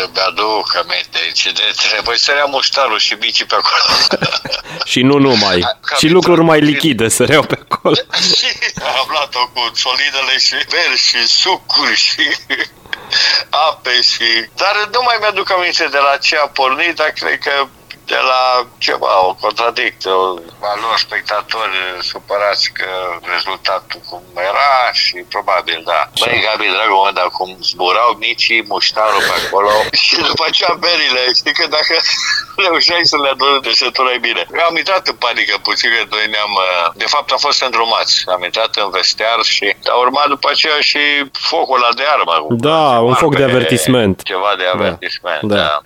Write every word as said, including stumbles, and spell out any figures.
mi-aduc aminte incidentele. Păi sărea muștarul și micii pe acolo. Și nu numai. Ca și lucruri mai lichide săreau pe acolo. Și am luat-o cu solidele și beri și sucuri și ape și... Dar nu mai mi-aduc aminte de la ce a pornit, dar cred că de la ceva, o contradicție, a lor spectatori supărați că rezultatul cum era și probabil, da. Băi, Gabi, dragul meu, dar cum zburau micii, muștarul pe acolo și după aceea berile, știi că dacă reușeai să le aduni de săturai bine. Eu am intrat în panică puțin, că noi ne-am, de fapt am fost îndrumați, am intrat în vestiar și a urmat după aceea și focul ăla de armă. Da, un foc de avertisment. Ceva de avertisment, da. da.